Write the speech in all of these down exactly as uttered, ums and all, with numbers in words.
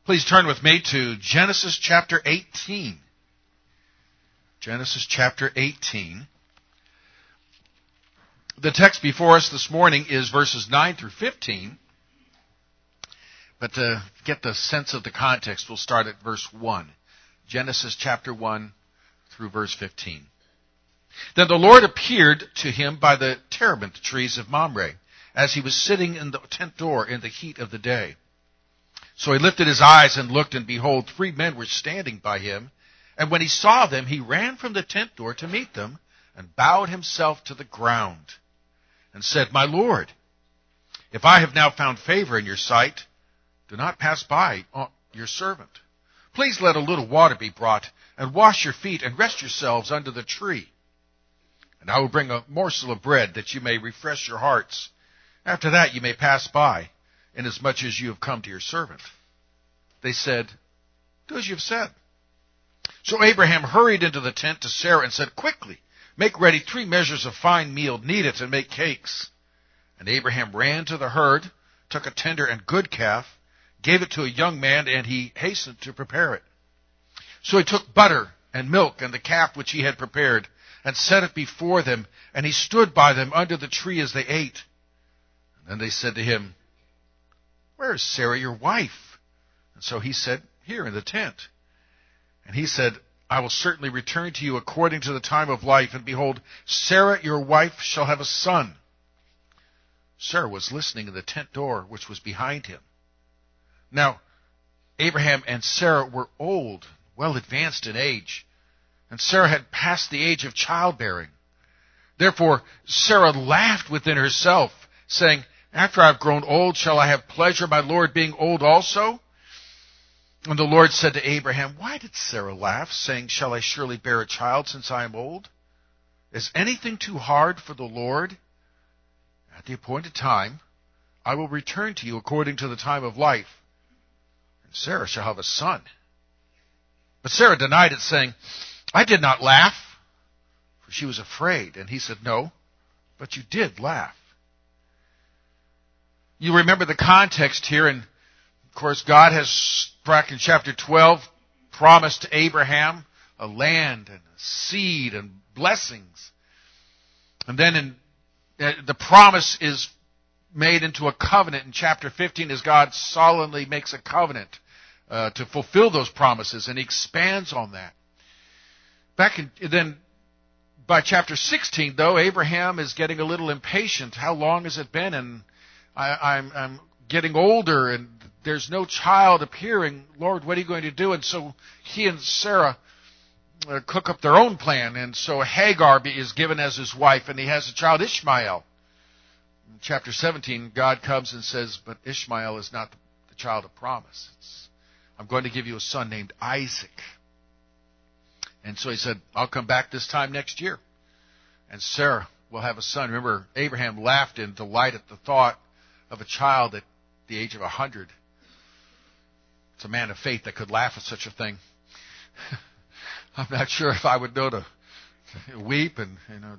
Please turn with me to Genesis chapter eighteen. Genesis chapter eighteen. The text before us this morning is verses nine through fifteen. But to get the sense of the context, we'll start at verse one. Genesis chapter one through verse fifteen. Then the Lord appeared to him by the terebinth trees of Mamre, as he was sitting in the tent door in the heat of the day. So he lifted his eyes and looked, and behold, three men were standing by him. And when he saw them, he ran from the tent door to meet them, and bowed himself to the ground, and said, My Lord, if I have now found favor in your sight, do not pass by your servant. Please let a little water be brought, and wash your feet, and rest yourselves under the tree. And I will bring a morsel of bread, that you may refresh your hearts. After that you may pass by, inasmuch as you have come to your servant. They said, Do as you have said. So Abraham hurried into the tent to Sarah and said, Quickly, make ready three measures of fine meal, knead it, and make cakes. And Abraham ran to the herd, took a tender and good calf, gave it to a young man, and he hastened to prepare it. So he took butter and milk and the calf which he had prepared, and set it before them, and he stood by them under the tree as they ate. And then they said to him, Where is Sarah your wife? And so he said, Here in the tent. And he said, I will certainly return to you according to the time of life, and behold, Sarah your wife shall have a son. Sarah was listening in the tent door, which was behind him. Now, Abraham and Sarah were old, well advanced in age, and Sarah had passed the age of childbearing. Therefore Sarah laughed within herself, saying, After I have grown old, shall I have pleasure, my Lord being old also? And the Lord said to Abraham, Why did Sarah laugh, saying, Shall I surely bear a child since I am old? Is anything too hard for the Lord? At the appointed time, I will return to you according to the time of life, and Sarah shall have a son. But Sarah denied it, saying, I did not laugh, for she was afraid. And he said, No, but you did laugh. You remember the context here, and of course God has, back in chapter twelve, promised to Abraham a land and a seed and blessings. And then in, uh, the promise is made into a covenant in chapter fifteen, as God solemnly makes a covenant uh, to fulfill those promises, and he expands on that. Back in, then by chapter sixteen, though, Abraham is getting a little impatient. How long has it been? And I, I'm, I'm getting older, and there's no child appearing. Lord, what are you going to do? And so he and Sarah uh, cook up their own plan. And so Hagar is given as his wife, and he has a child, Ishmael. In chapter seventeen, God comes and says, but Ishmael is not the child of promise. It's, I'm going to give you a son named Isaac. And so he said, I'll come back this time next year, and Sarah will have a son. Remember, Abraham laughed in delight at the thought of a child at the age of a hundred. It's a man of faith that could laugh at such a thing. I'm not sure if I would know to weep, and you know,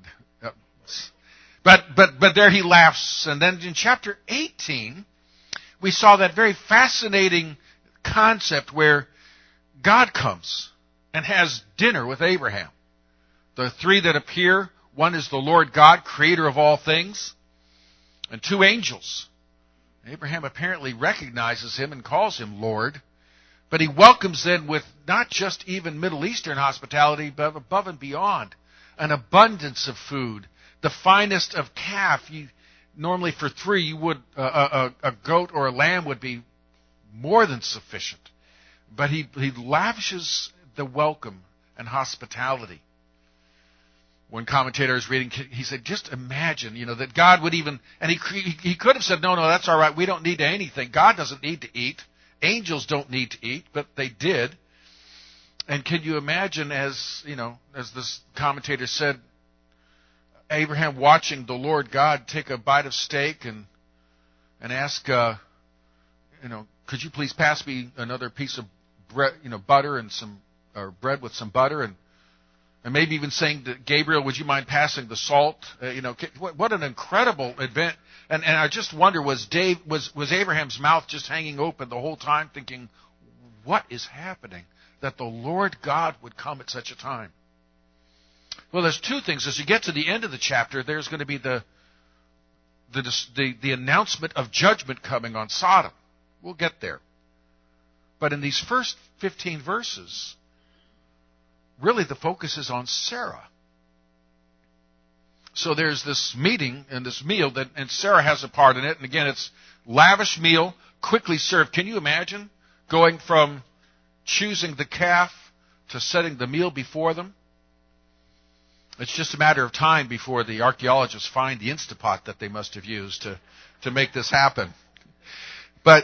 but but but there he laughs. And then in chapter eighteen, we saw that very fascinating concept where God comes and has dinner with Abraham. The three that appear, one is the Lord God, creator of all things, and two angels. Abraham apparently recognizes him and calls him Lord, but he welcomes them with not just even Middle Eastern hospitality, but above and beyond, an abundance of food, the finest of calf. You, normally for three, you would uh, a, a goat or a lamb would be more than sufficient, but he he lavishes the welcome and hospitality. One commentator is reading, he said, just imagine, you know, that God would even, and he he could have said, no, no, that's all right, we don't need anything. God doesn't need to eat. Angels don't need to eat, but they did. And can you imagine, as, you know, as this commentator said, Abraham watching the Lord God take a bite of steak and and ask, uh, you know, could you please pass me another piece of bread, you know, butter and some, or bread with some butter, and and maybe even saying to Gabriel, would you mind passing the salt? Uh, you know, what, what an incredible event. And and I just wonder, was Dave was was Abraham's mouth just hanging open the whole time, thinking, what is happening that the Lord God would come at such a time? Well, there's two things. As you get to the end of the chapter, there's going to be the the the, the announcement of judgment coming on Sodom. We'll get there. But in these first fifteen verses, really the focus is on Sarah. So there's this meeting and this meal, that, and Sarah has a part in it. And again, it's lavish meal, quickly served. Can you imagine going from choosing the calf to setting the meal before them? It's just a matter of time before the archaeologists find the Instapot that they must have used to, to make this happen. But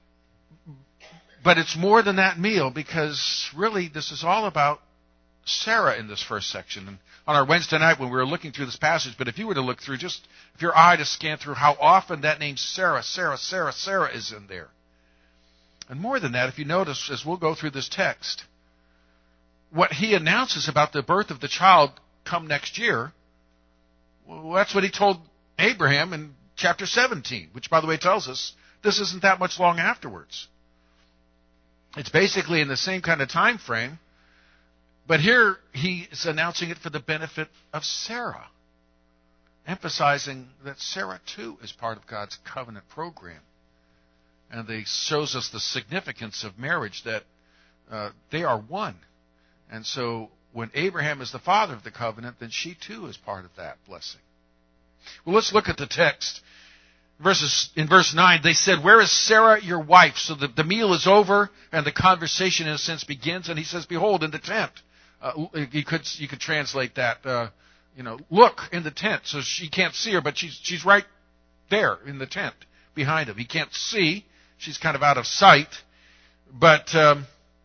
but it's more than that meal, because really this is all about Sarah in this first section. And on our Wednesday night when we were looking through this passage, but if you were to look through, just if your eye to scan through how often that name Sarah, Sarah, Sarah, Sarah is in there. And more than that, if you notice, as we'll go through this text, what he announces about the birth of the child come next year, well, that's what he told Abraham in chapter seventeen, which, by the way, tells us this isn't that much long afterwards. It's basically in the same kind of time frame, but here he is announcing it for the benefit of Sarah, emphasizing that Sarah, too, is part of God's covenant program. And he shows us the significance of marriage, that uh, they are one. And so when Abraham is the father of the covenant, then she, too, is part of that blessing. Well, let's look at the text. Verses in verse nine, they said, "Where is Sarah, your wife?" So the, the meal is over, and the conversation, in a sense, begins. And he says, "Behold, in the tent." Uh, you could you could translate that, uh, you know, look in the tent. So she can't see her, but she's she's right there in the tent behind him. He can't see; she's kind of out of sight. But um,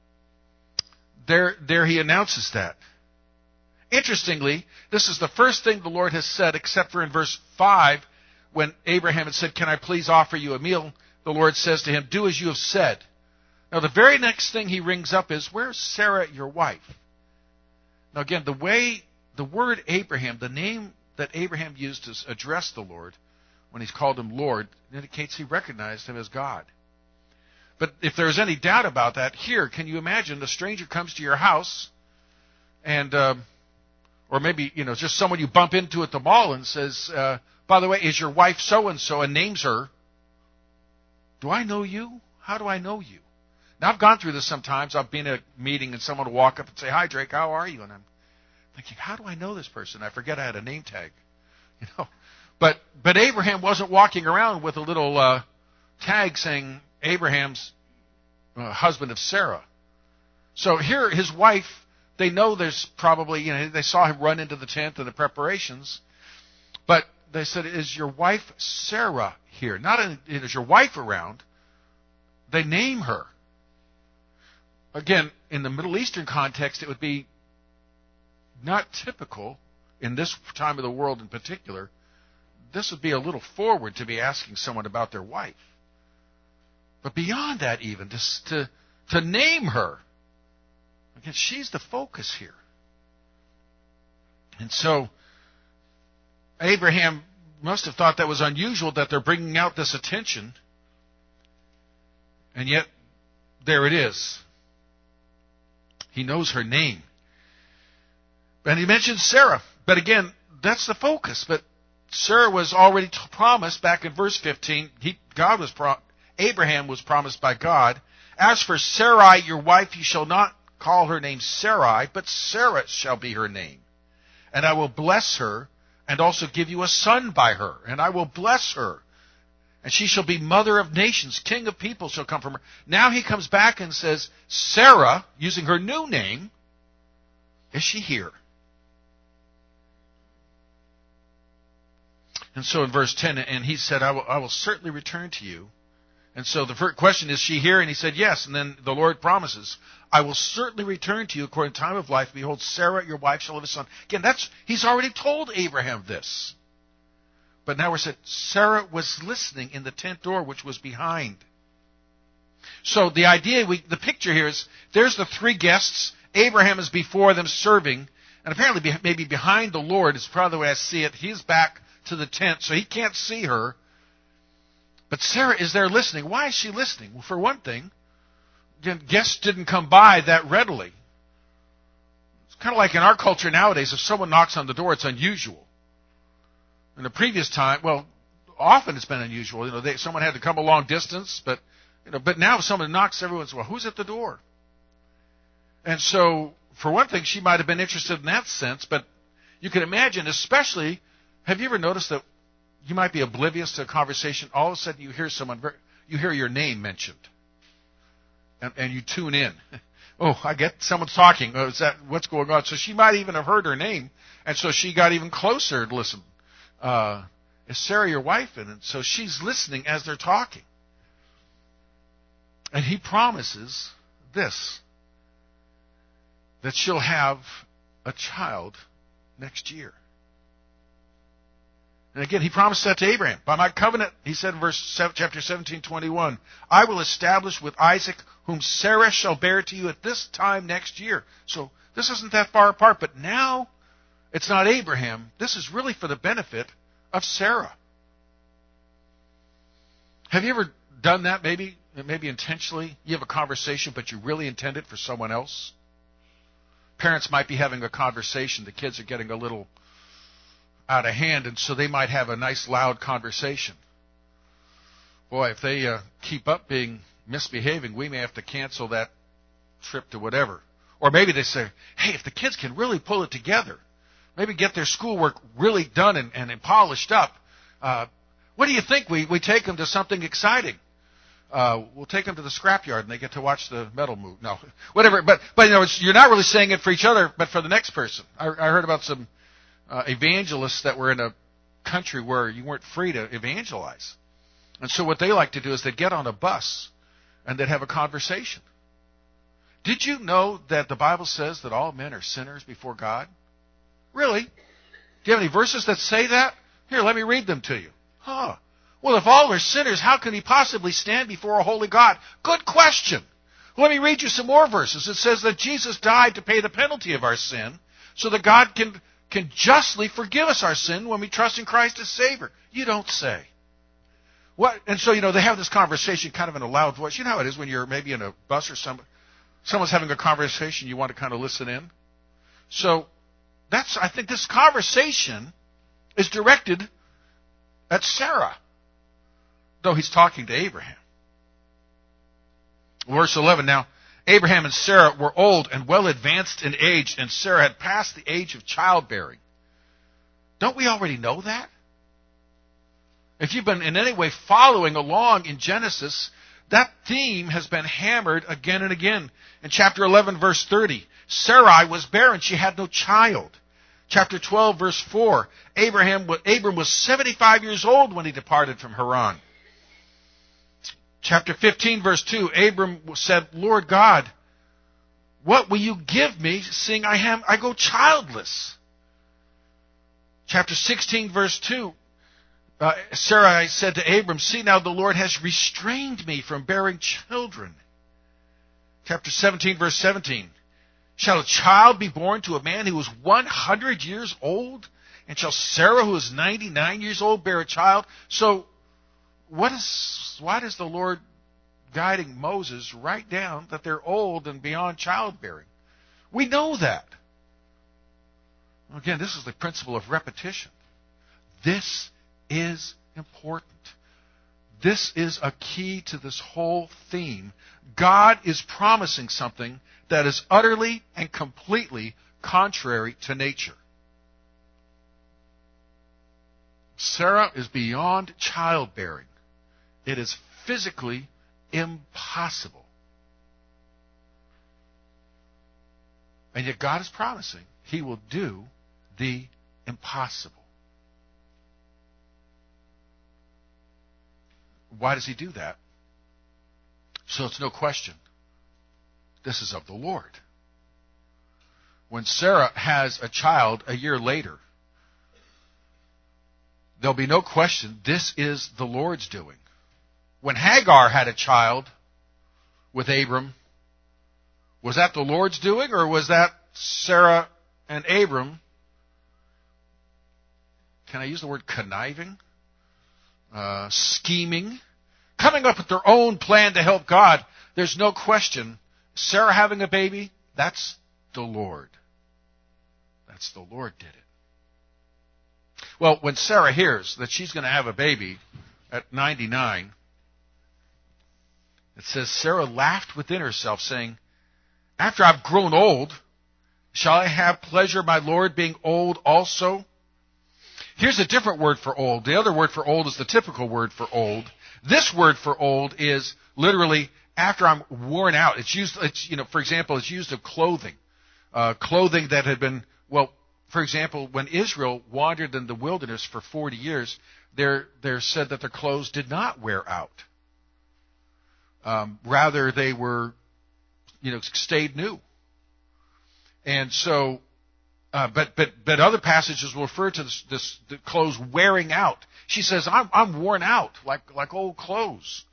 there there he announces that. Interestingly, this is the first thing the Lord has said, except for in verse five. When Abraham had said, "Can I please offer you a meal?" the Lord says to him, "Do as you have said." Now, the very next thing he rings up is, "Where's Sarah, your wife?" Now, again, the way, the word Abraham, the name that Abraham used to address the Lord when he's called him Lord, indicates he recognized him as God. But if there's any doubt about that, here, can you imagine a stranger comes to your house and, um, or maybe, you know, just someone you bump into at the mall and says, uh, "By the way, is your wife so-and-so?" and names her. Do I know you? How do I know you? Now, I've gone through this sometimes. I've been at a meeting and someone will walk up and say, "Hi, Drake, how are you?" And I'm thinking, how do I know this person? I forget I had a name tag. You know, But but Abraham wasn't walking around with a little uh, tag saying Abraham's uh, husband of Sarah. So here, his wife, they know there's probably, you know, they saw him run into the tent and the preparations. But they said, "Is your wife Sarah here?" Not, "Is your wife around?" They name her. Again, in the Middle Eastern context, it would be not typical, in this time of the world in particular, this would be a little forward to be asking someone about their wife. But beyond that even, to, to, to name her, again, she's the focus here. And so Abraham must have thought that was unusual, that they're bringing out this attention, and yet there it is. He knows her name. And he mentions Sarah. But again, that's the focus. But Sarah was already t- promised back in verse fifteen. He, God was pro- Abraham was promised by God. "As for Sarai, your wife, you shall not call her name Sarai, but Sarah shall be her name. And I will bless her, and also give you a son by her. And I will bless her. And she shall be mother of nations. King of people shall come from her." Now he comes back and says, Sarah, using her new name, is she here? And so in verse ten, and he said, I will, I will certainly return to you. And so the first question, is she here? And he said, yes. And then the Lord promises, I will certainly return to you according to time of life. Behold, Sarah, your wife, shall have a son. Again, that's, he's already told Abraham this. But now we're said, Sarah was listening in the tent door, which was behind. So the idea, we, the picture here is, there's the three guests. Abraham is before them serving. And apparently be, maybe behind the Lord is probably the way I see it. He's back to the tent, so he can't see her. But Sarah is there listening. Why is she listening? Well, for one thing, guests didn't come by that readily. It's kind of like in our culture nowadays, if someone knocks on the door, it's unusual. In the previous time, well, often it's been unusual. You know, they, someone had to come a long distance, but you know, but now if someone knocks, everyone's, well, who's at the door? And so, for one thing, she might have been interested in that sense, but you can imagine, especially, have you ever noticed that you might be oblivious to a conversation, all of a sudden you hear someone, you hear your name mentioned, and, and you tune in. Oh, I get someone's talking. Oh, is that what's going on? So she might even have heard her name, and so she got even closer to listen. Uh, is Sarah your wife? And so she's listening as they're talking. And he promises this, that she'll have a child next year. And again, he promised that to Abraham. By my covenant, he said in verse seven, chapter seventeen, twenty-one, I will establish with Isaac, whom Sarah shall bear to you at this time next year. So this isn't that far apart, but now it's not Abraham. This is really for the benefit of Sarah. Have you ever done that, maybe, maybe intentionally? You have a conversation, but you really intend it for someone else? Parents might be having a conversation. The kids are getting a little out of hand, and so they might have a nice loud conversation. Boy, if they uh, keep up being misbehaving, we may have to cancel that trip to whatever. Or maybe they say, hey, if the kids can really pull it together, maybe get their schoolwork really done and, and, and polished up, uh, what do you think? We, we take them to something exciting. Uh, we'll take them to the scrapyard and they get to watch the metal move. No, whatever. But, but you know, it's, you're not really saying it for each other, but for the next person. I, I heard about some uh, evangelists that were in a country where you weren't free to evangelize. And so what they like to do is they'd get on a bus and they'd have a conversation. Did you know that the Bible says that all men are sinners before God? Really? Do you have any verses that say that? Here, let me read them to you. Huh. Well, if all are sinners, how can he possibly stand before a holy God? Good question. Well, let me read you some more verses. It says that Jesus died to pay the penalty of our sin so that God can, can justly forgive us our sin when we trust in Christ as Savior. You don't say. What? And so, you know, they have this conversation kind of in a loud voice. You know how it is when you're maybe in a bus or some, someone's having a conversation, you want to kind of listen in. So that's, I think this conversation is directed at Sarah, though he's talking to Abraham. Verse eleven, now, Abraham and Sarah were old and well advanced in age, and Sarah had passed the age of childbearing. Don't we already know that? If you've been in any way following along in Genesis, that theme has been hammered again and again. In chapter eleven, verse thirty, Sarai was barren, she had no child. Chapter twelve, verse four, Abraham, Abram was seventy-five years old when he departed from Haran. Chapter fifteen, verse two, Abram said, Lord God, what will you give me, seeing I am I go childless? Chapter sixteen, verse two, uh, Sarai said to Abram, see now the Lord has restrained me from bearing children. Chapter seventeen, verse seventeen, shall a child be born to a man who is one hundred years old? And shall Sarah, who is ninety-nine years old, bear a child? So, what is, why is the Lord guiding Moses right down that they're old and beyond childbearing? We know that. Again, this is the principle of repetition. This is important. This is a key to this whole theme. God is promising something that is utterly and completely contrary to nature. Sarah is beyond childbearing. It is physically impossible. And yet God is promising He will do the impossible. Why does He do that? So it's no question. This is of the Lord. When Sarah has a child a year later, there'll be no question this is the Lord's doing. When Hagar had a child with Abram, was that the Lord's doing, or was that Sarah and Abram, can I use the word conniving? Uh, scheming, coming up with their own plan to help God? there's no question, Sarah having a baby, that's the Lord. That's the Lord did it. Well, when Sarah hears that she's going to have a baby at ninety-nine, it says, Sarah laughed within herself, saying, after I've grown old, shall I have pleasure, my Lord, being old also? Here's a different word for old. The other word for old is the typical word for old. This word for old is literally after I'm worn out. It's used, it's, you know, for example, it's used of clothing. Uh, clothing that had been, well, for example, when Israel wandered in the wilderness for forty years, they're, they're said that their clothes did not wear out. Um, rather, they were, you know, stayed new. And so, uh, but but but other passages will refer to this, this the clothes wearing out. She says, "I'm I'm worn out, like like old clothes."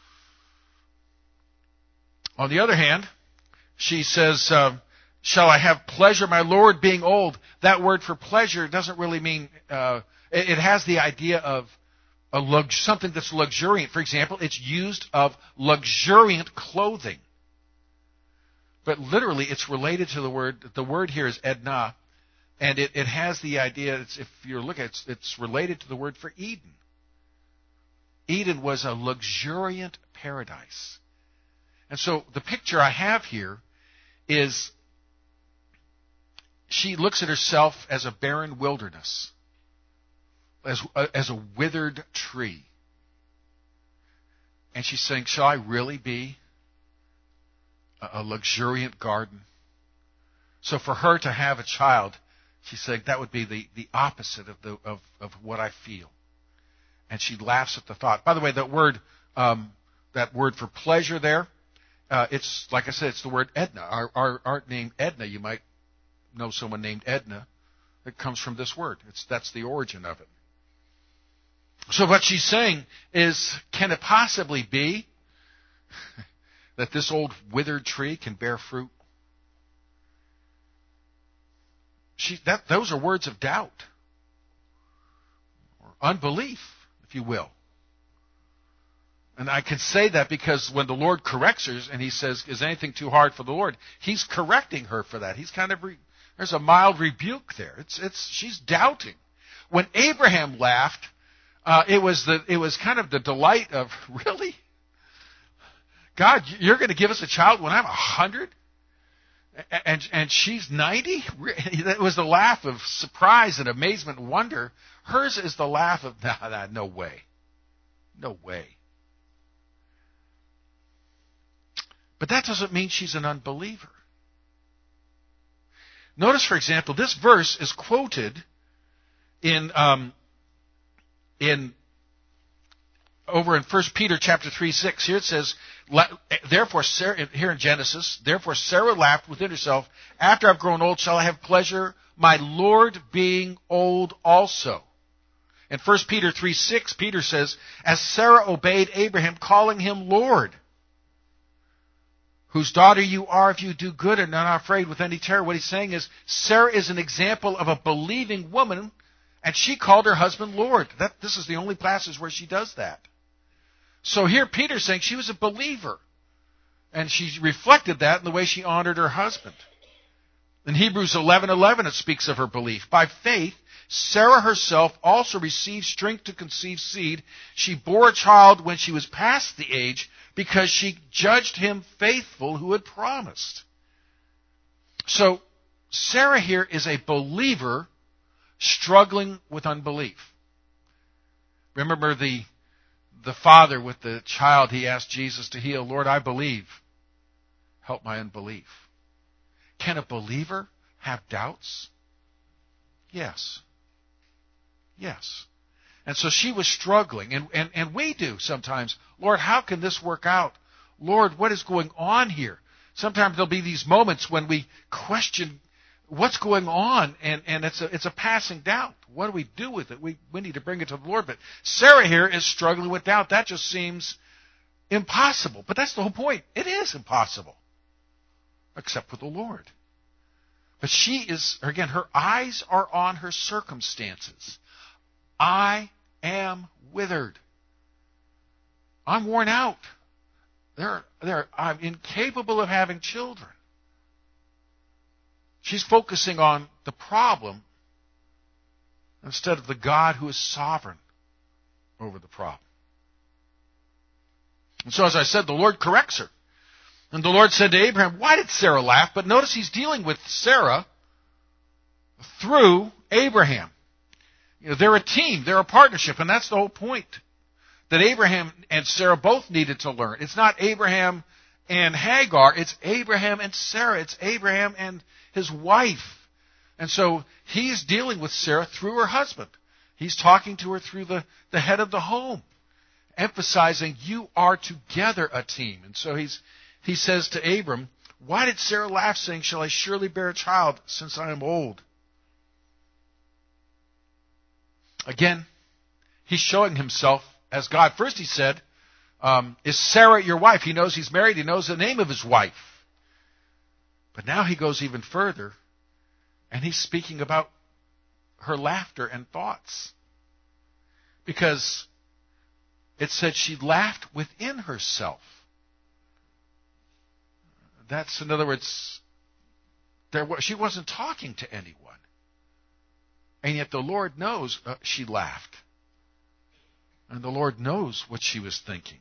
On the other hand, she says, uh, "Shall I have pleasure, my Lord, being old?" That word for pleasure doesn't really mean. Uh, it, it has the idea of a lux, something that's luxuriant. For example, it's used of luxuriant clothing. But literally, it's related to the word. The word here is Edna, and it, it has the idea. It's, if you look at it, it's, it's related to the word for Eden. Eden was a luxuriant paradise, and so the picture I have here is she looks at herself as a barren wilderness, as as a withered tree, and she's saying, "Shall I really be a luxuriant garden?" So for her to have a child, she's saying that would be the, the opposite of the of, of what I feel. And she laughs at the thought. By the way, that word um, that word for pleasure there, uh, it's like I said, it's the word Edna. Our, our our name Edna, you might know someone named Edna. It comes from this word. It's that's the origin of it. So what she's saying is, can it possibly be that this old withered tree can bear fruit? She, that, those are words of doubt, or unbelief, if you will. And I can say that because when the Lord corrects her and he says, is anything too hard for the Lord? He's correcting her for that. He's kind of, re, there's a mild rebuke there. It's, it's, she's doubting. When Abraham laughed, uh, it was the, it was kind of the delight of, really? God, you're going to give us a child when I'm a hundred, and and she's ninety. That was the laugh of surprise and amazement and wonder. Hers is the laugh of nah, nah, no way, no way. But that doesn't mean she's an unbeliever. Notice, for example, this verse is quoted in um, in. over in First Peter chapter three, six. Here it says, therefore, Sarah, here in Genesis, therefore Sarah laughed within herself, after I've grown old, shall I have pleasure, my Lord being old also. In First Peter three, six, Peter says, as Sarah obeyed Abraham, calling him Lord, whose daughter you are if you do good and are not afraid with any terror. What he's saying is, Sarah is an example of a believing woman, and she called her husband Lord. That, this is the only passage where she does that. So here Peter's saying she was a believer. And she reflected that in the way she honored her husband. In Hebrews eleven eleven, it speaks of her belief. By faith, Sarah herself also received strength to conceive seed. She bore a child when she was past the age because she judged him faithful who had promised. So Sarah here is a believer struggling with unbelief. Remember the the father with the child, he asked Jesus to heal. Lord, I believe. Help my unbelief. Can a believer have doubts? Yes. Yes. And so she was struggling, and, and, and we do sometimes. Lord, how can this work out? Lord, what is going on here? Sometimes there'll be these moments when we question what's going on, and, and it's a it's a passing doubt. What do we do with it? We we need to bring it to the Lord. But Sarah here is struggling with doubt. That just seems impossible. But that's the whole point. It is impossible, except with the Lord. But she is, again, her eyes are on her circumstances. I am withered. I'm worn out. they're, they're, I'm incapable of having children. She's focusing on the problem instead of the God who is sovereign over the problem. And so, as I said, the Lord corrects her. And the Lord said to Abraham, why did Sarah laugh? But notice he's dealing with Sarah through Abraham. You know, they're a team. They're a partnership. And that's the whole point that Abraham and Sarah both needed to learn. It's not Abraham and Hagar. It's Abraham and Sarah. It's Abraham and his wife. And so he's dealing with Sarah through her husband. He's talking to her through the, the head of the home, emphasizing you are together a team. And so he's he says to Abram, why did Sarah laugh, saying, shall I surely bear a child since I am old? Again, he's showing himself as God. First he said, um, is Sarah your wife? He knows he's married. He knows the name of his wife. But now he goes even further, and he's speaking about her laughter and thoughts. Because it said she laughed within herself. That's, in other words, there was, she wasn't talking to anyone. And yet the Lord knows uh, she laughed. And the Lord knows what she was thinking.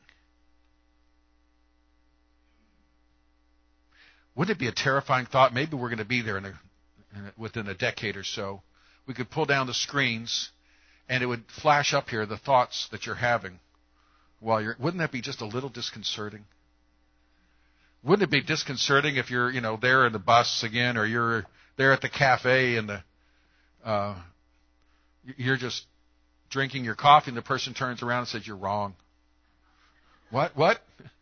Wouldn't it be a terrifying thought? Maybe we're going to be there in a, in a, within a decade or so. We could pull down the screens, and it would flash up here the thoughts that you're having while you're. Wouldn't that be just a little disconcerting? Wouldn't it be disconcerting if you're, you know, there in the bus again, or you're there at the cafe and the uh, you're just drinking your coffee, and the person turns around and says, "You're wrong." What? What?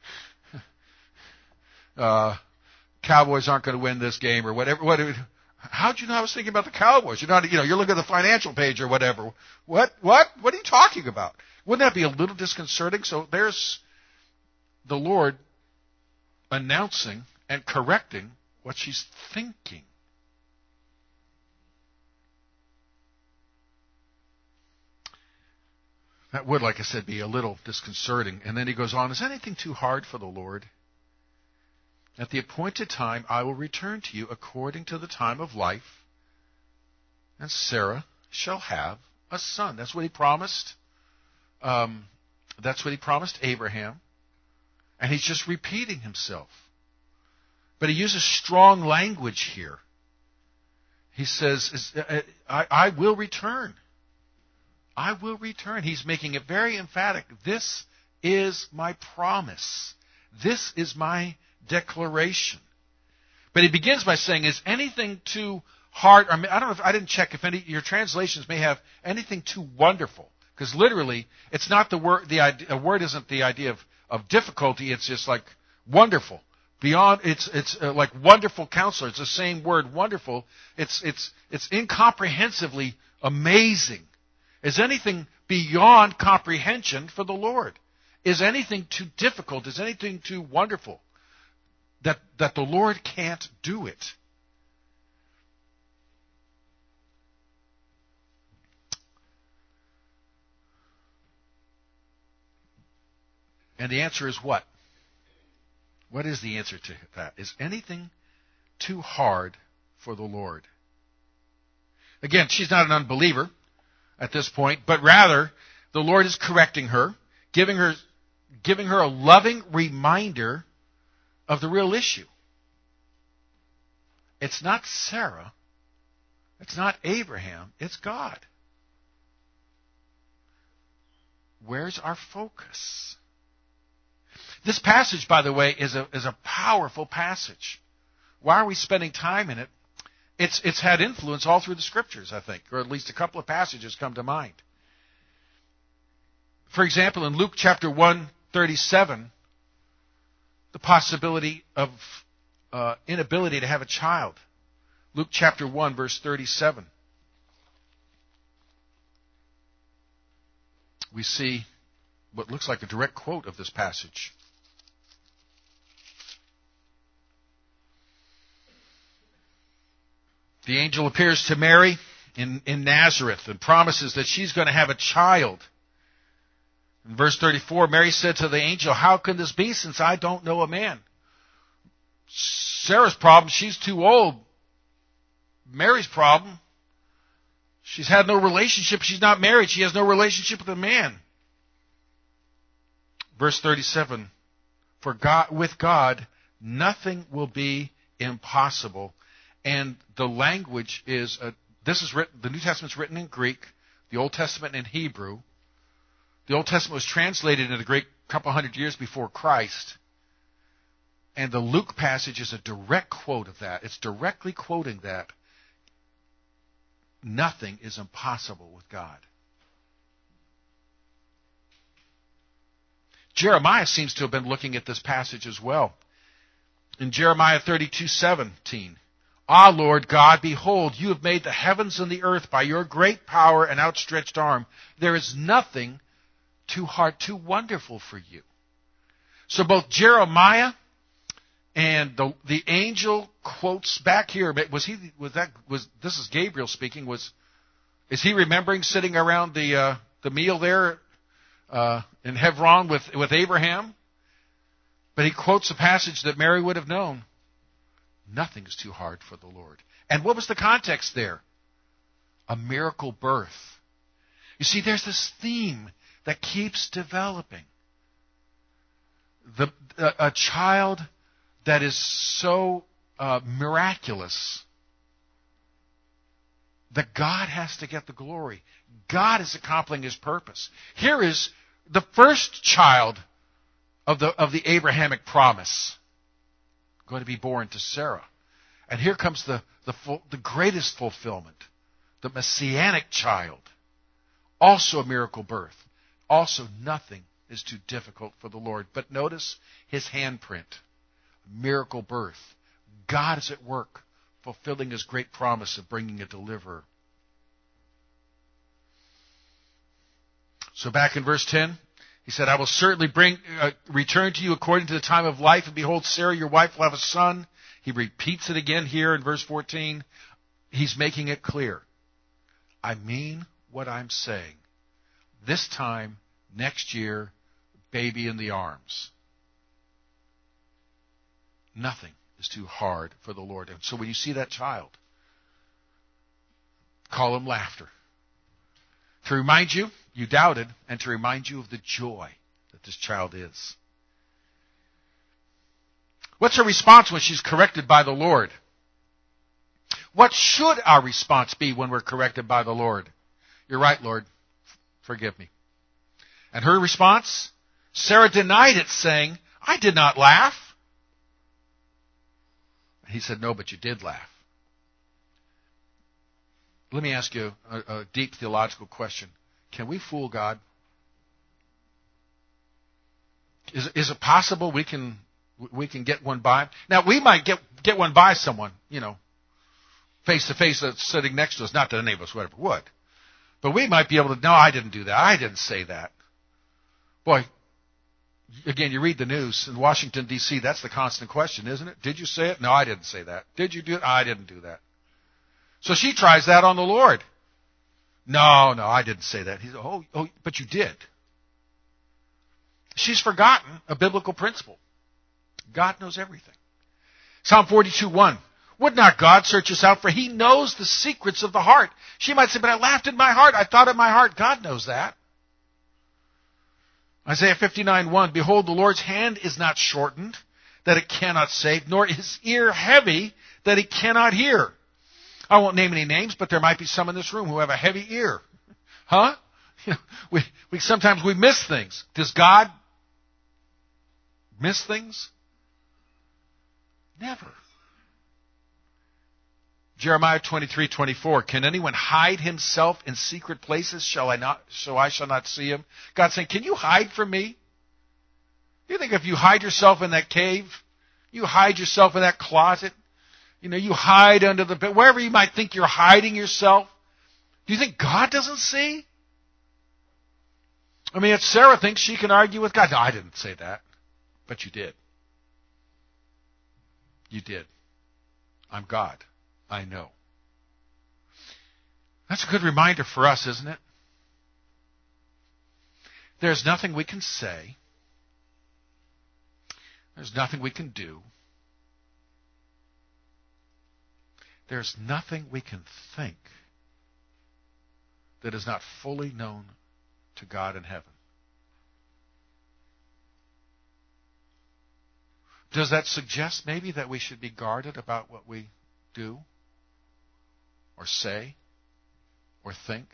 uh, Cowboys aren't going to win this game, or whatever. What? How'd you know I was thinking about the Cowboys? You're not, you know, you're looking at the financial page or whatever. What? What? What are you talking about? Wouldn't that be a little disconcerting? So there's the Lord announcing and correcting what she's thinking. That would, like I said, be a little disconcerting. And then he goes on, is anything too hard for the Lord? At the appointed time, I will return to you according to the time of life, and Sarah shall have a son. That's what he promised. Um, that's what he promised Abraham. And he's just repeating himself. But he uses strong language here. He says, I, I will return. I will return. He's making it very emphatic. This is my promise. This is my declaration. But he begins by saying, is anything too hard? I, mean, I don't know if I didn't check if any your translations may have anything too wonderful. Because literally, it's not the word, the idea, a word isn't the idea of, of difficulty. It's just like wonderful. Beyond, it's it's uh, like wonderful counselor. It's the same word, wonderful. It's it's it's incomprehensibly amazing. Is anything beyond comprehension for the Lord? Is anything too difficult? Is anything too wonderful that that the Lord can't do it? And the answer is what? What is the answer to that? Is anything too hard for the Lord? Again, she's not an unbeliever at this point, but rather the Lord is correcting her, giving her giving her a loving reminder of the real issue. It's not Sarah, it's not Abraham, it's God. Where's our focus? This passage, by the way, is a is a powerful passage. Why are we spending time in it? It's it's had influence all through the Scriptures, I think, or at least a couple of passages come to mind. For example, in Luke chapter one thirty-seven, the possibility of uh, inability to have a child. Luke chapter one, verse thirty-seven. We see what looks like a direct quote of this passage. The angel appears to Mary in, in Nazareth and promises that she's going to have a child. In verse thirty-four, Mary said to the angel, how can this be since I don't know a man? Sarah's problem, she's too old. Mary's problem, she's had no relationship. She's not married. She has no relationship with a man. Verse thirty-seven, for God, with God, nothing will be impossible. And the language is, uh, this is written, the New Testament's written in Greek, the Old Testament in Hebrew. The Old Testament was translated in the Greek a couple hundred years before Christ. And the Luke passage is a direct quote of that. It's directly quoting that. Nothing is impossible with God. Jeremiah seems to have been looking at this passage as well. In Jeremiah thirty-two seventeen, ah, Lord God, behold, you have made the heavens and the earth by your great power and outstretched arm. There is nothing too hard, too wonderful for you. So both Jeremiah and the the angel quotes back here. Was he? Was that? Was this is Gabriel speaking? Was is he remembering sitting around the uh, the meal there uh, in Hebron with with Abraham? But he quotes a passage that Mary would have known. Nothing is too hard for the Lord. And what was the context there? A miracle birth. You see, there's this theme that keeps developing. The a, a child that is so uh, miraculous that God has to get the glory. God is accomplishing His purpose. Here is the first child of the of the Abrahamic promise going to be born to Sarah. And here comes the the, full, the greatest fulfillment, the Messianic child. Also a miracle birth. Also nothing is too difficult for the Lord. But notice His handprint. Miracle birth. God is at work, fulfilling His great promise of bringing a deliverer. So back in verse ten, He said, I will certainly bring uh, return to you according to the time of life, and behold, Sarah, your wife, will have a son. He repeats it again here in verse fourteen. He's making it clear. I mean what I'm saying. This time, next year, baby in the arms. Nothing is too hard for the Lord. And so when you see that child, call him laughter. To remind you, you doubted, and to remind you of the joy that this child is. What's her response when she's corrected by the Lord? What should our response be when we're corrected by the Lord? You're right, Lord. Forgive me. And her response? Sarah denied it, saying, I did not laugh. He said, no, but you did laugh. Let me ask you a, a deep theological question. Can we fool God? Is, is it possible we can we can get one by? Now, we might get, get one by someone, you know, face to face that's sitting next to us. Not that any of us would ever would. But we might be able to, no, I didn't do that. I didn't say that. Boy, again, you read the news in Washington, D C, that's the constant question, isn't it? Did you say it? No, I didn't say that. Did you do it? I didn't do that. So she tries that on the Lord. No, no, I didn't say that. He said, oh, oh, but you did. She's forgotten a biblical principle. God knows everything. Psalm forty-two one. Would not God search us out? For He knows the secrets of the heart. She might say, but I laughed in my heart. I thought in my heart. God knows that. Isaiah fifty-nine one. Behold, the Lord's hand is not shortened, that it cannot save, nor His ear heavy, that He cannot hear. I won't name any names, but there might be some in this room who have a heavy ear. Huh? You know, we, we sometimes we miss things. Does God miss things? Never. Jeremiah twenty-three twenty-four. Can anyone hide himself in secret places? Shall I not? So I shall not see him. God's saying, can you hide from me? You think if you hide yourself in that cave, you hide yourself in that closet, you know, you hide under the bed, wherever you might think you're hiding yourself, do you think God doesn't see? I mean, if Sarah thinks she can argue with God, no, I didn't say that, but you did. You did. I'm God. I know. That's a good reminder for us, isn't it? There's nothing we can say. There's nothing we can do. There's nothing we can think that is not fully known to God in heaven. Does that suggest maybe that we should be guarded about what we do or say or think?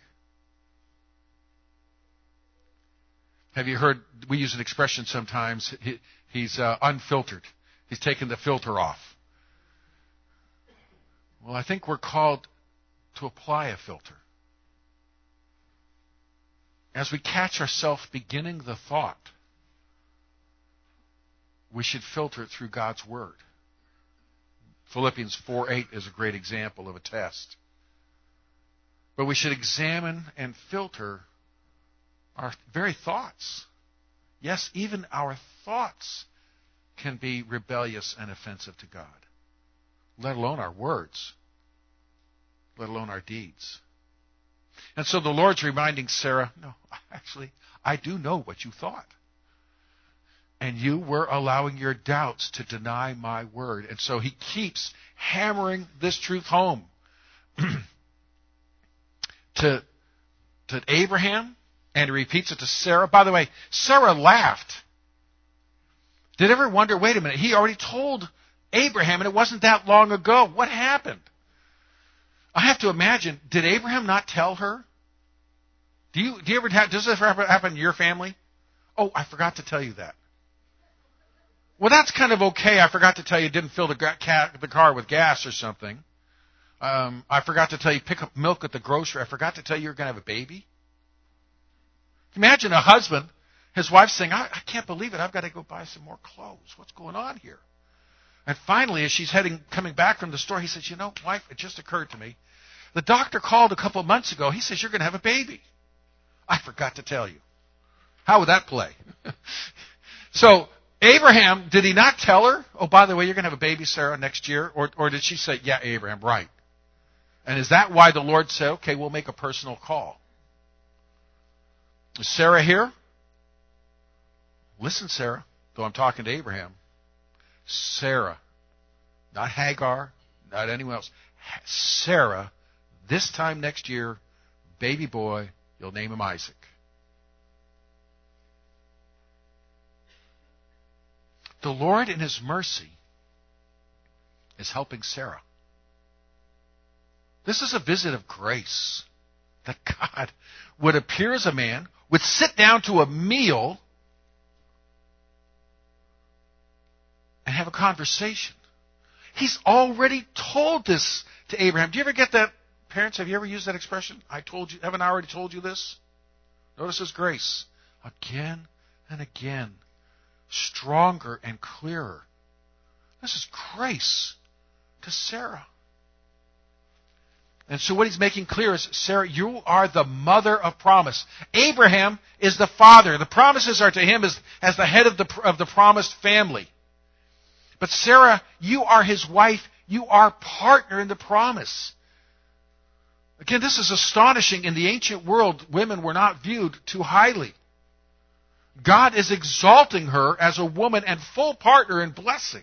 Have you heard, we use an expression sometimes, he, he's uh, unfiltered. He's taken the filter off. Well, I think we're called to apply a filter. As we catch ourselves beginning the thought, we should filter it through God's Word. Philippians four eight is a great example of a test. But we should examine and filter our very thoughts. Yes, even our thoughts can be rebellious and offensive to God, let alone our words, let alone our deeds. And so the Lord's reminding Sarah, no, actually, I do know what you thought. And you were allowing your doubts to deny my word. And so he keeps hammering this truth home to, to Abraham, and he repeats it to Sarah. By the way, Sarah laughed. Did you ever wonder, wait a minute, he already told Abraham, and it wasn't that long ago. What happened? I have to imagine, did Abraham not tell her? Do you, do you ever have, does this ever happen in your family? Oh, I forgot to tell you that. Well, that's kind of okay. I forgot to tell you didn't fill the, ga- the car with gas or something. Um, I forgot to tell you pick up milk at the grocery. I forgot to tell you you're going to have a baby. Imagine a husband, his wife saying, I, I can't believe it. I've got to go buy some more clothes. What's going on here? And finally, as she's heading, coming back from the store, he says, you know, wife, it just occurred to me. The doctor called a couple of months ago. He says, you're going to have a baby. I forgot to tell you. How would that play? So, Abraham, did he not tell her, oh, by the way, you're going to have a baby, Sarah, next year? Or, or did she say, yeah, Abraham, right? And is that why the Lord said, okay, we'll make a personal call? Is Sarah here? Listen, Sarah, though I'm talking to Abraham. Sarah, not Hagar, not anyone else. Sarah, this time next year, baby boy, you'll name him Isaac. The Lord in His mercy is helping Sarah. This is a visit of grace that God would appear as a man, would sit down to a meal and have a conversation. He's already told this to Abraham. Do you ever get that? Parents, have you ever used that expression? I told you, haven't I already told you this? Notice His grace. Again and again. Stronger and clearer. This is grace to Sarah. And so what He's making clear is, Sarah, you are the mother of promise. Abraham is the father. The promises are to him as, as the head of the, of the promised family. But Sarah, you are his wife. You are partner in the promise. Again, this is astonishing. In the ancient world, women were not viewed too highly. God is exalting her as a woman and full partner in blessing.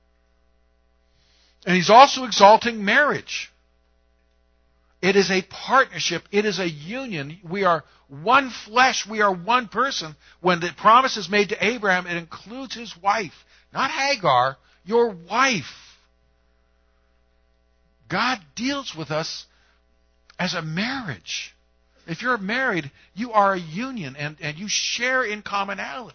And He's also exalting marriage. It is a partnership. It is a union. We are one flesh. We are one person. When the promise is made to Abraham, it includes his wife. Not Hagar, your wife. God deals with us as a marriage. If you're married, you are a union and, and you share in commonality.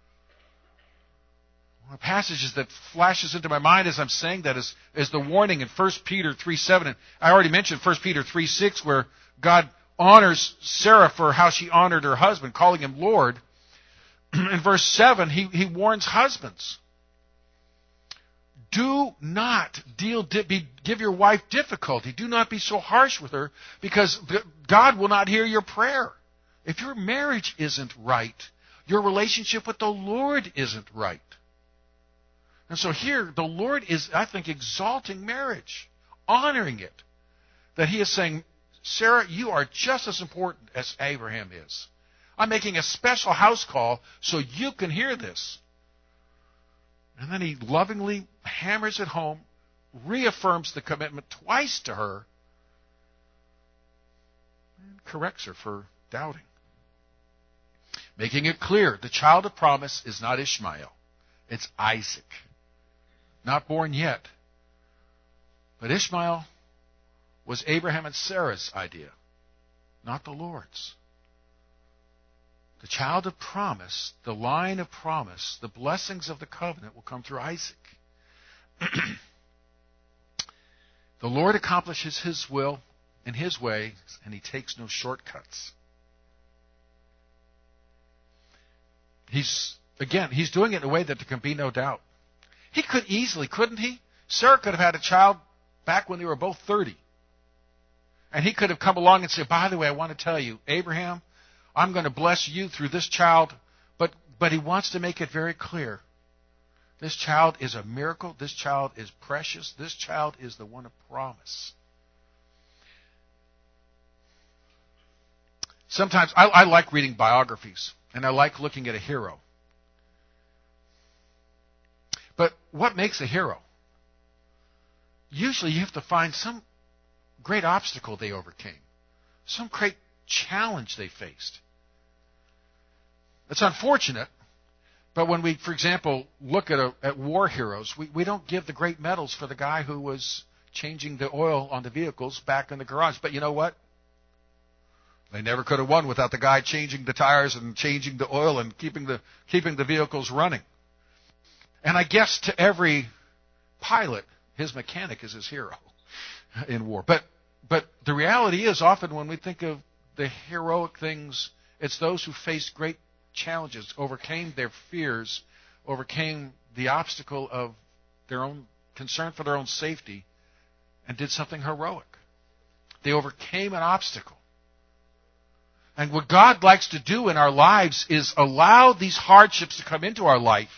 One of the passages that flashes into my mind as I'm saying that is, is the warning in First Peter three seven. And I already mentioned First Peter three six, where God honors Sarah for how she honored her husband, calling him Lord. In verse seven, he, he warns husbands. Do not deal, be, give your wife difficulty. Do not be so harsh with her, because God will not hear your prayer. If your marriage isn't right, your relationship with the Lord isn't right. And so here, the Lord is, I think, exalting marriage, honoring it. That He is saying, Sarah, you are just as important as Abraham is. I'm making a special house call so you can hear this. And then he lovingly hammers it home, reaffirms the commitment twice to her, and corrects her for doubting. Making it clear, the child of promise is not Ishmael. It's Isaac. Not born yet. But Ishmael was Abraham and Sarah's idea, not the Lord's. The child of promise, the line of promise, the blessings of the covenant will come through Isaac. The Lord accomplishes His will in His way, and He takes no shortcuts. He's, again, He's doing it in a way that there can be no doubt. He could easily, couldn't He? Sarah could have had a child back when they were both thirty. And He could have come along and said, by the way, I want to tell you, Abraham, I'm going to bless you through this child. But, but He wants to make it very clear. This child is a miracle. This child is precious. This child is the one of promise. Sometimes I, I like reading biographies, and I like looking at a hero. But what makes a hero? Usually you have to find some great obstacle they overcame, some great challenge they faced. It's unfortunate, but when we, for example, look at, a, at war heroes, we, we don't give the great medals for the guy who was changing the oil on the vehicles back in the garage. But you know what? They never could have won without the guy changing the tires and changing the oil and keeping the keeping the vehicles running. And I guess to every pilot, his mechanic is his hero in war. But but the reality is, often when we think of the heroic things, it's those who faced great challenges, overcame their fears, overcame the obstacle of their own concern for their own safety, and did something heroic. They overcame an obstacle. And what God likes to do in our lives is allow these hardships to come into our life.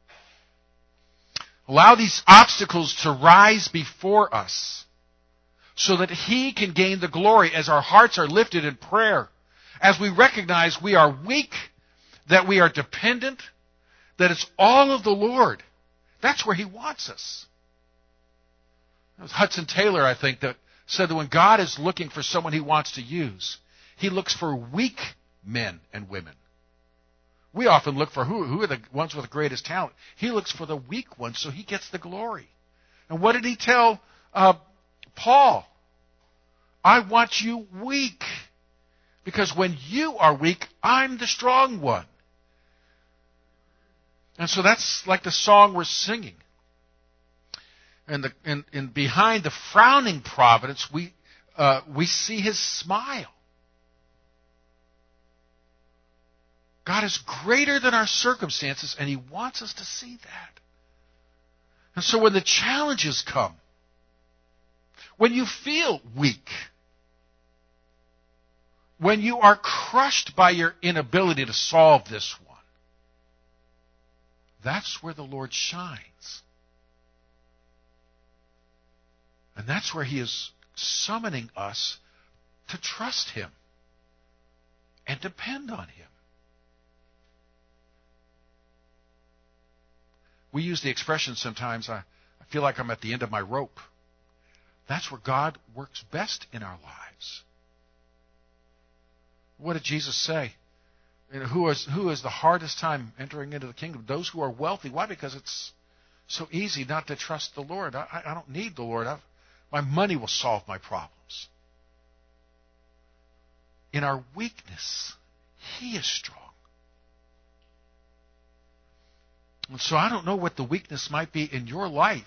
Allow these obstacles to rise before us so that He can gain the glory as our hearts are lifted in prayer, as we recognize we are weak, that we are dependent, that it's all of the Lord. That's where He wants us. It was Hudson Taylor, I think, that said that when God is looking for someone He wants to use, He looks for weak men and women. We often look for who, who are the ones with the greatest talent. He looks for the weak ones so He gets the glory. And what did He tell uh, Paul? I want you weak, because when you are weak, I'm the strong one. And so that's like the song we're singing. And, the, and, and behind the frowning providence, we uh, we see His smile. God is greater than our circumstances, and He wants us to see that. And so when the challenges come, when you feel weak, when you are crushed by your inability to solve this one, that's where the Lord shines. And that's where He is summoning us to trust Him and depend on Him. We use the expression sometimes, I, I feel like I'm at the end of my rope. That's where God works best in our lives. What did Jesus say? You know, who is who is the hardest time entering into the kingdom? Those who are wealthy. Why? Because it's so easy not to trust the Lord. I, I don't need the Lord. I've, my money will solve my problems. In our weakness, He is strong. And so I don't know what the weakness might be in your life.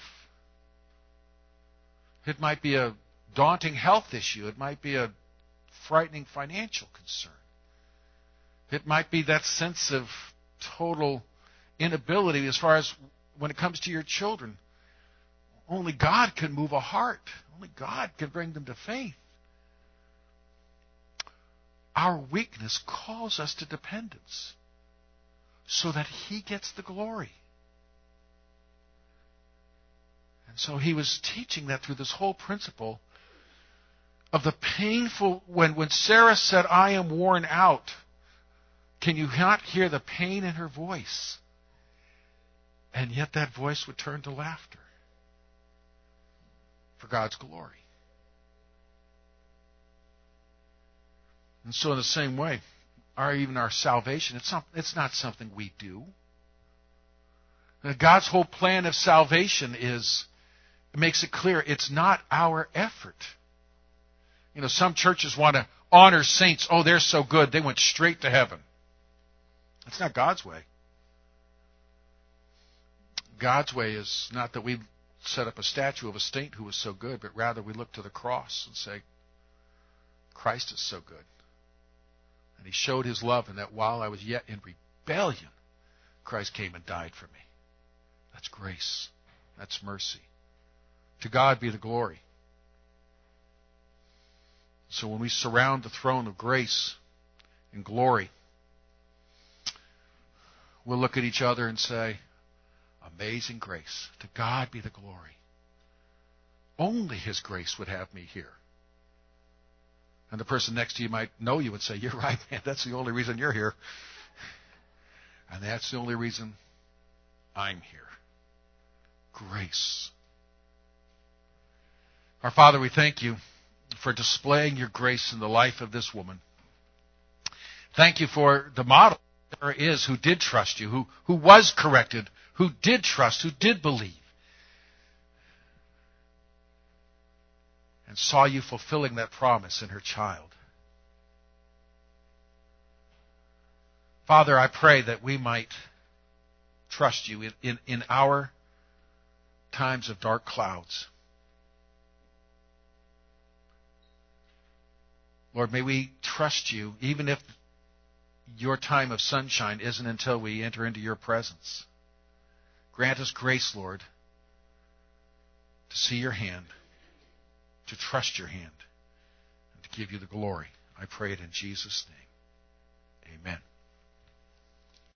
It might be a daunting health issue. It might be a frightening financial concern. It might be that sense of total inability as far as when it comes to your children. Only God can move a heart. Only God can bring them to faith. Our weakness calls us to dependence so that He gets the glory. And so He was teaching that through this whole principle of the painful, when, when Sarah said, I am worn out, Can you not hear the pain in her voice? And yet that voice would turn to laughter for God's glory. And so in the same way, our even our salvation, it's not, it's not something we do. God's whole plan of salvation is, it makes it clear, it's not our effort. You know, some churches want to honor saints. Oh, they're so good, they went straight to heaven. That's not God's way. God's way is not that we set up a statue of a saint who was so good, but rather we look to the cross and say, Christ is so good. And he showed his love in that while I was yet in rebellion, Christ came and died for me. That's grace. That's mercy. To God be the glory. So when we surround the throne of grace and glory, we'll look at each other and say, amazing grace. To God be the glory. Only his grace would have me here. And the person next to you might know you and say, you're right, man, that's the only reason you're here. And that's the only reason I'm here. Grace. Our Father, we thank you for displaying your grace in the life of this woman. Thank you for the model there is who did trust you, who, who was corrected, who did trust, who did believe, and saw you fulfilling that promise in her child. Father, I pray that we might trust you in, in, in our times of dark clouds. Lord, may we trust you even if your time of sunshine isn't until we enter into your presence. Grant us grace, Lord, to see your hand, to trust your hand, and to give you the glory. I pray it in Jesus' name.